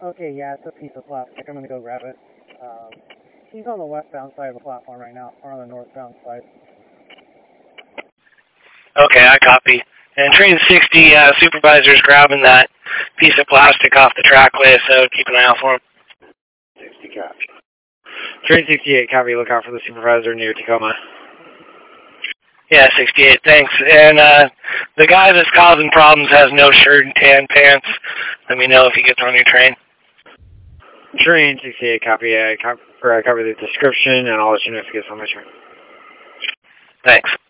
Okay, yeah, it's a piece of plastic. I'm gonna go grab it. He's on the westbound side of the platform right now, or on the northbound side. Okay, I copy. And train 60 supervisor's grabbing that piece of plastic off the trackway, so keep an eye out for him. 60 copy. Train 68, copy. Look out for the supervisor near Tacoma. Yeah, 68, thanks. And the guy that's causing problems has no shirt and tan pants. Let me know if he gets on your train. Train 68, copy. I cover the description, and I'll let you know if he gets on my train. Thanks.